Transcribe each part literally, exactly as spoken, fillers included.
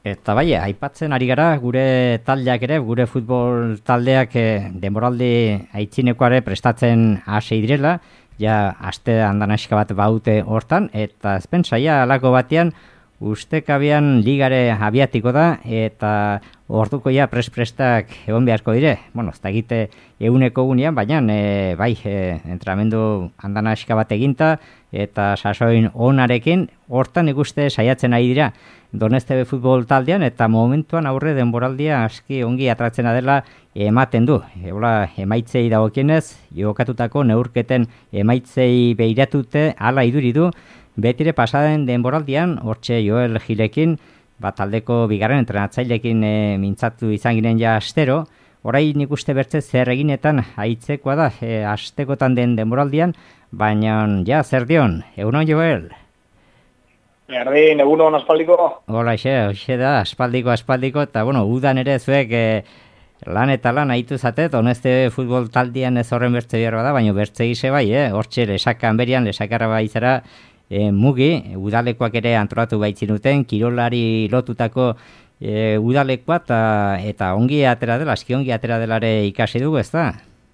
Eta bai, aipatzen ari gara gure taldeak ere, gure futbol taldeak eh, denboraldi aitzinekoare prestatzen hasi direla, ja aste handanaxka bat baute hortan, eta ezpen saia alako batean ustekabean ligare abiatiko da, eta orduko ja pres-prestak egon beharko dire. Bueno, ez da egite eguneko gunean, baina e, bai, e, entrenamendu handanaxka bat eginta, eta sasoin onarekin, hortan ikuste saiatzen ari dira Doneztebe futbol taldean, eta momentuan aurre denboraldia aski ongi atratzena dela ematen du. Eola, emaitzei dagokienez, jokatutako neurketen emaitzei behiratute hala iduri du, betire pasaden denboraldian, hortxe Joel Gilekin, bat taldeko bigarren entrenatzailekin e, mintzatu izan ginen ja astero, orai nik uste bertze zer eginetan aitzekoa da, e, astekotan den denboraldian, baina ja, zer dion, egunon Joel? Erdin, egunon aspaldiko? Hola, xe, xe da, aspaldiko, aspaldiko, eta bueno, udan ere zuek e, lan eta lan haitu zatet, honezte futbol taldian ez horren bertze biarra da, baina bertze gise bai, eh? Hortxe lesakan berian, lesakarra bai zara, e, mugi, udalekoak ere antolatu baitzinuten, kirolari lotutako e, udalekoa, ta, eta ongi atera dela, aski ongi atera delare ikasi dugu, ez da?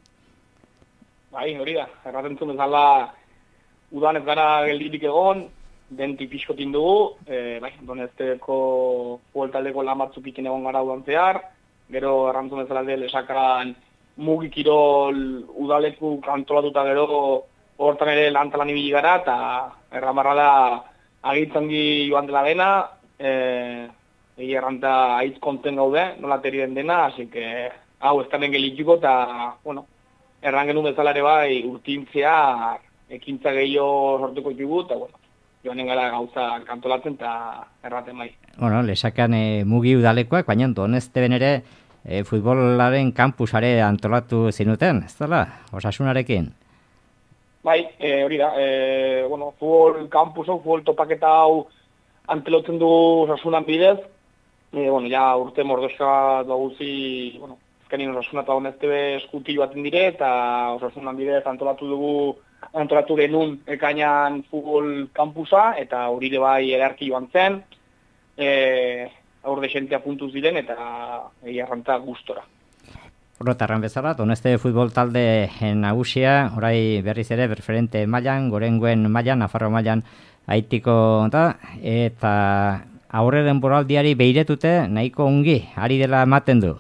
Bai, hori da, erraten zuen bezala udan ez gara geldirik egon, den tipiskotin dugu, e, bai, Donezteko futbol taldeko lan batzuk ikin egon gara udan zehar, gero errantzun bezala de lesakaran mugi kirol udaleku antolatuta gero hortan ere lan talan ibili gara, eta erramarra da agitzangi joan dela dena, e, egi erranta aitz konten gaude, nola teri den dena, así que hau ez taren gelituko, eta, bueno, erran genuen bezala ere bai urtintzea, ekintza gehiago sortuko ditugu, eta, bueno, joanen gara gauza kantolatzen eta erraten bai. Bueno, lesakan e, mugi udalekoak, baina Donezteben ere e, futbolaren kampusare antolatu zinuten, ez dela, osasunarekin? Bai, e, hori da, e, bueno, futbol kampuso, futbol topaketa hau antelotzen du osasunan bidez, e, bueno, ja urte mordoska duguzi, bueno, ezkenin osasuna eta Doneztebe eskuti baten dire, eta osasunan bidez antolatu dugu antolatu genuen ekainan futbol kampusa, eta hori bai erarki joan zen, e, aurde xentea puntuz diren, eta egiarranta gustora. Horretarran bezala, Doneztebe futbol talde nagusia, orai berriz ere, berferente mailan, gorenguen mailan, Nafarro mailan aitiko da, eta aurre denboraldiari behiretute nahiko ongi, ari dela ematen du.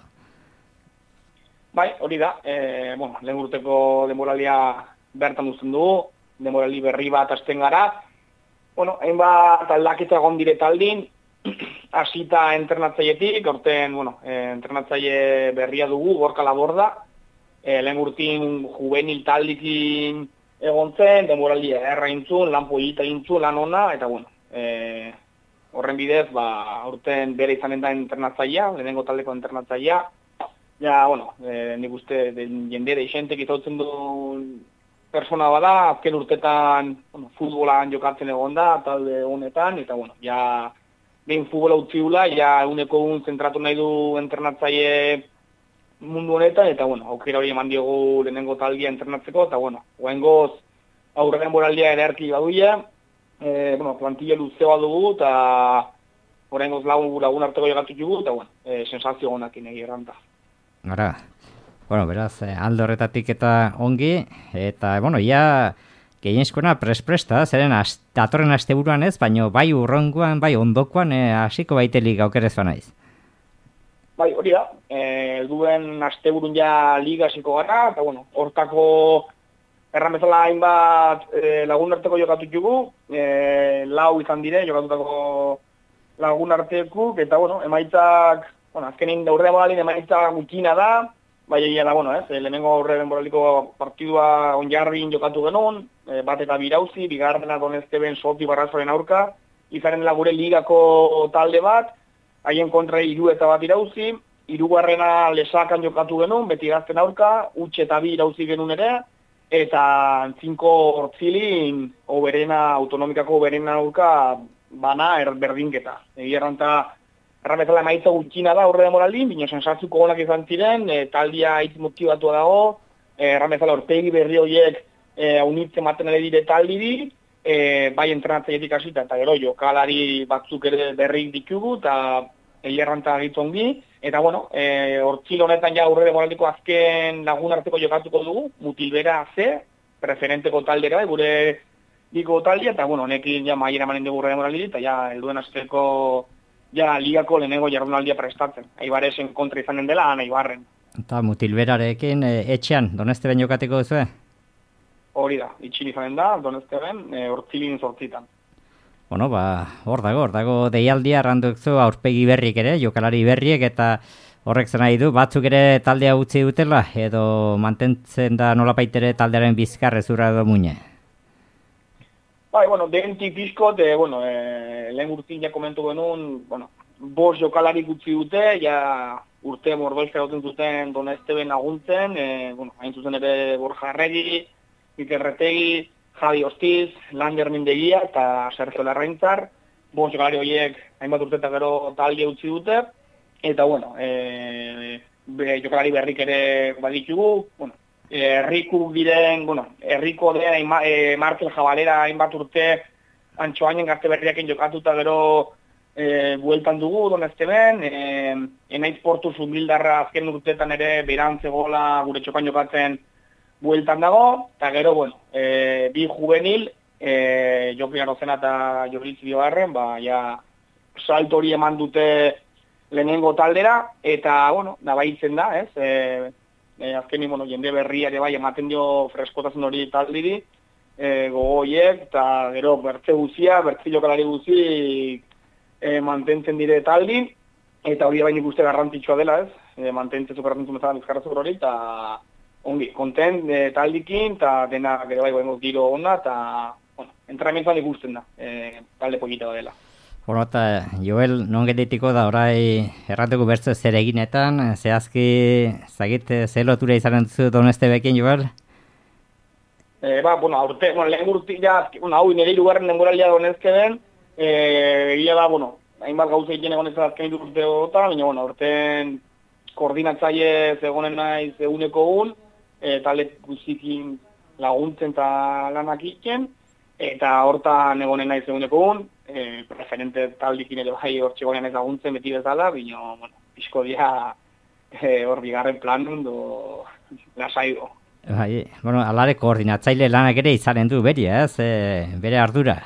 Bai, hori da, e, bueno, lehen urteko denboraldia bertan duzten dugu, denboraldi berri bat hasten gara. Bueno, hainbat aldaketa egon dire taldin, hasita entrenatzaietik, horten, bueno, e, entrenatzaile berria dugu, Gorka Laborda, e, lehen urtin juvenil taldikin egon zen, denboraldi erra intzun, lan polita intzun, lan ona, eta bueno, e, horren bidez, ba, horten bere izanen da entrenatzailea, lehenengo taldeko entrenatzailea, ja, bueno, e, nik uste jende deixentek izautzen du persona bada, azken urtetan bueno, futbolan jokatzen egon da, talde honetan, eta bueno, ja behin futbola utziula, ja eguneko egun zentratu nahi du entrenatzaile mundu honetan, eta bueno, aukera hori eman diogu lehenengo taldia entrenatzeko, eta bueno, guaingoz aurrean boraldia ere harki baduia, e, bueno, plantilla luzea dugu, eta horrengoz lagun, lagun arteko jogatu dugu, eta bueno, e, sensazio honakin egi erranta. Gara. Bueno, beraz, alde horretatik eta ongi, eta, bueno, ja, gehienzkoena prespresta, zeren datorren asteburuan ez, baina bai urrongoan, bai ondokoan, hasiko e, baitelik aukerez banaiz. Bai, hori da, e, duen asteburun ja liga hasiko gara, eta, bueno, hortako erran bezala hainbat e, lagun arteko jokatu dugu, e, lau izan dire, jokatutako lagun artekuk, eta, bueno, emaitzak, bueno, azkenin daurre moralin emaitzak gutxina da, bai egia da, bueno, ez, lehenengo aurre denboraliko partidua onjarrin jokatu genuen, e, bat eta birauzi, bigarrena Donezteben Soti Barrazoren aurka, izaren dela gure ligako talde bat, haien kontra hiru eta bat irauzi, hirugarrena Lesakan jokatu genuen, beti gazten aurka, utxe eta bi irauzi genuen ere, eta zinko hortzilin, oberena, autonomikako oberena aurka, bana erberdinketa. Egia erranta, errabezala emaitza gutxina da aurre demoraldin, bino sensatzuko gonak izan ziren, e, taldia hitz motibatua dago, e, errabezala orpegi berri horiek e, haunitzen maten ere dire taldiri, e, bai entrenatzaietik hasita, eta gero jokalari batzuk ere berrik ditugu, eta Eierranta gitu ongi, eta bueno, e, hortzil honetan ja aurre demoraldiko azken lagun arteko jokatuko dugu, Mutilbera ze, preferenteko taldera, gure biko taldia, eta bueno, honekin ja maiera manen dugu aurre demoraldi, eta ja helduen azteko ja ligako lehenengo jardunaldia prestatzen. Aibaresen kontra izanen dela, Aibarren. Eta Mutilberarekin e, etxean, Donezteben jokateko duzu? Hori da, itxin izanen da, Donezteben, e, hortzilin zortzitan. Bueno, ba, hor dago, hor dago deialdia arrandukzu aurpegi berrik ere, jokalari berriek, eta horrek zen nahi du, batzuk ere taldea utzi dutela, edo mantentzen da nolapaitere taldearen bizkarrezura edo muine? Bai, bueno, dentik pixkot, e, bueno, e, lehen urtin ja komentu genuen, bueno, bost jokalarik utzi dute, ja urte mordoizka gauten zuten Donezteben aguntzen, e, bueno, hain zuzen ere Borja Arregi, Mikel Retegi, Javi Ostiz, Lander Mindegia eta Sergio Larraintzar, bost jokalari horiek hainbat urte eta gero talde utzi dute, eta bueno, e, be, jokalari berrik ere baditugu, bueno, herriku diren, bueno, herriko den e, Markel Jabalera hainbat urte Antxoainen gazte berriaken jokatuta gero e, bueltan dugu Donezteben, e, Enaiz Portu Zumbildarra azken urteetan ere berantzegola gure txokan jokatzen bueltan dago, eta gero, bueno, e, bi juvenil, e, Jopi Arozena eta Joritz Biogarren, ba, ja, salto hori eman dute lehenengo taldera, eta, bueno, nabaitzen da, ez, e, e, azkenin, bueno, jende berria ere bai, ematen dio freskotasun hori taldiri, e, gogoiek, eta gero, bertze guzia, bertze jokalari guzi e, mantentzen dire taldi, eta hori baina ikuste garrantzitsua dela, ez, e, mantentzen zukarrantzun bezala bizkarrazuk hori, eta ongi, kontent e, taldikin, eta dena gero bai goengo giro ona, eta, bueno, entrenamentuan ikusten da, e, talde polita dela. Bueno, eta Joel, non gelditiko da, orai erratuko bertze zer eginetan, zehazki, zagit, ze lotura izan duzu Doneztebekin, Joel? E, ba, bueno, aurte, bueno, lehen urtia, bueno, hau nire irugarren denboralia Donezteben, e, egia da, bueno, hainbat gauza egiten egon ez azken urte gota, baina, bueno, aurten koordinatzaile zegonen naiz eguneko un, e, talde guzikin laguntzen eta lanak iken, eta hortan egonen naiz eguneko un, e, preferente taldikin ere bai hor txegonean ez laguntzen beti bezala, bino, bueno, pixko dia e, hor bigarren planun do lasai do. Bai, bueno, alare koordinatzaile lanak ere izanen du beri, ez, e, bere ardura.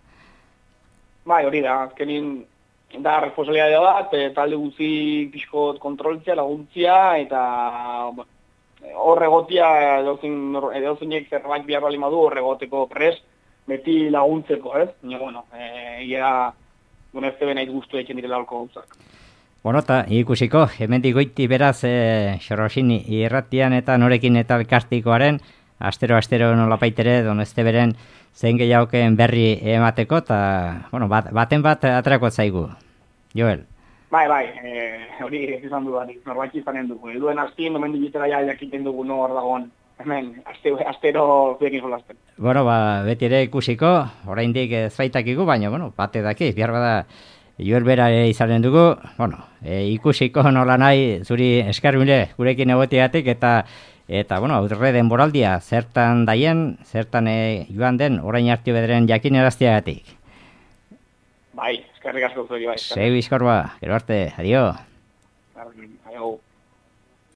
Bai, hori da, azkenin da responsabilidade bat, e, talde guzi pixko kontroltzea, laguntzia, eta, bueno, hor egotia edozunek zerbait behar bali madu hor egoteko pres, beti laguntzeko, ez? Baina, bueno, egia Donezteben aiz guztu egin direla holko gauzak. Bueno, eta ikusiko, hemendik goiti beraz, e, Xorosini irratian eta norekin eta elkastikoaren, astero-astero nolapaitere Donezteberen zein gehiagoken berri emateko, eta, bueno, bat, baten bat aterako zaigu. Joel. Bai, bai, hori e, izan du bat, norbait izanen dugu. Eduen azkin, nomen digitela ja jakiten dugu no hor dagoen, hemen, aste, astero zuekin jolazten. Bueno, ba, beti ere ikusiko, oraindik ez baitakigu, baina, bueno, bate daki, bihar bada Joel bera izanen dugu, bueno, e, ikusiko nola nahi, zuri eskarmile gurekin egoteatik, eta, eta, bueno, aurre denboraldia, zertan daien, zertan e, joan den, orain hartio bederen jakin eraztiagatik. Bai, eskerrik asko zuri, bai. Zeu bizkorba, gero arte, adio. Adio.